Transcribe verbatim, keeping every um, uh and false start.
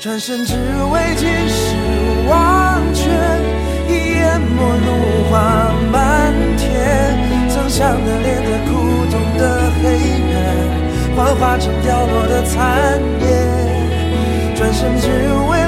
转身只为及时忘却，一眼陌路花满天，曾想的恋的苦痛的黑夜，幻化成掉落的残叶，转身只为